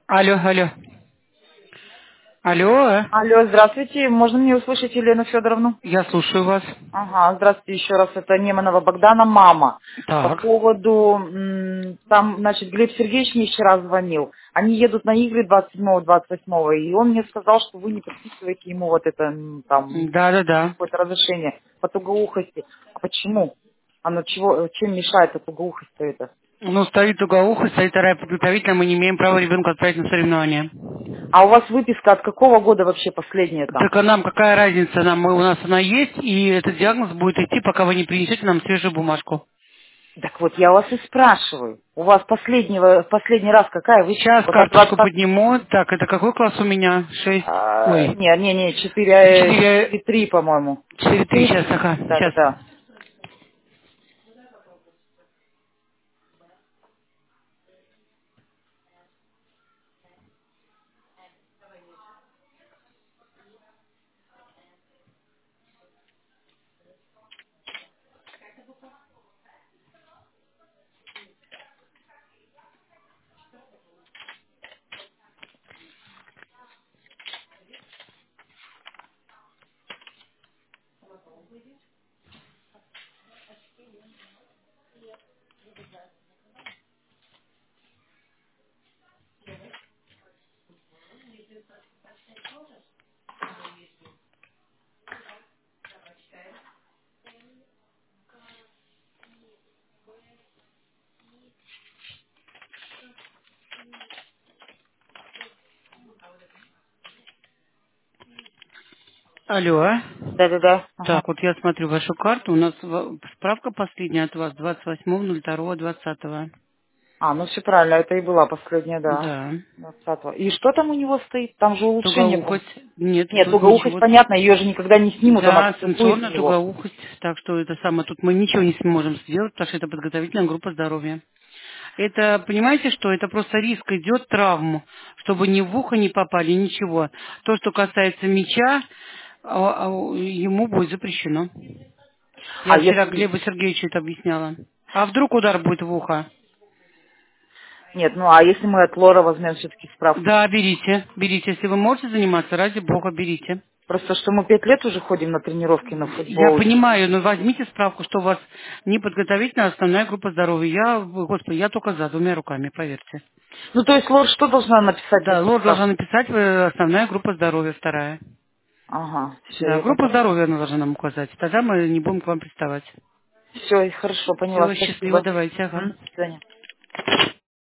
Алло, алло. Алло, Алло, здравствуйте. Можно мне услышать Елену Федоровну? я слушаю вас. Ага, здравствуйте еще раз. Это Неманова Богдана, мама. По Так. поводу, там, значит, Глеб Сергеевич мне вчера звонил. Они едут на игры 27-28, и он мне сказал, что вы не подписываете ему вот это, там, Да. какое-то разрешение по тугоухости. А почему? Оно чем мешает от тугоухости это? Ну, стоит тугоухо, стоит вторая подготовительная, мы не имеем права ребенка отправить на соревнования. А у вас выписка от какого года вообще последняя там? Так а нам какая разница? У нас она есть, и этот диагноз будет идти, пока вы не принесете нам свежую бумажку. Так вот, я вас и спрашиваю. У вас последний раз какая Сейчас выписка? Вот от карточку 20... подниму. Так, это какой класс у меня? 6. Ой. Не, 4, 4. 4-3, по-моему. 4-3 4? сейчас, ага. Сейчас. Да. Алло. Да. Ага. Так, вот я смотрю вашу карту. У нас справка последняя от вас 28.02.20. Ну все правильно, это и была последняя, да. Да. 20-го. И что там у него стоит? Там же улучшение, по-моему. Тугоухость. Нет, Нет, тут тугоухость, ничего. понятно, ее же никогда не снимут, она Да, существует у сенсорная него. тугоухость. Так что это самое. Тут мы ничего не сможем сделать, потому что это подготовительная группа здоровья. Это, понимаете, что это просто риск идет травму, чтобы ни в ухо не попали, ничего. То, что касается мяча, ему будет запрещено. А Я вчера если... Глебу Сергеевичу это объясняла. А вдруг удар будет в ухо? Нет, а если мы от лора возьмем все-таки справку? Да, берите. Если вы можете заниматься, ради бога, берите. Просто что мы 5 лет уже ходим на тренировки, на Я футбол. понимаю, но возьмите справку, что у вас не подготовительная основная группа здоровья. Господи, я только за двумя руками, поверьте. Ну, то есть лор что должна написать в Да, этой Лор должна справке? написать основная группа здоровья, вторая. Ага, все, Да, я группу поняла. здоровья она должна нам указать. Тогда мы не будем к вам приставать. Все, хорошо, поняла, Все, счастливо, спасибо. давайте, ага. До свидания.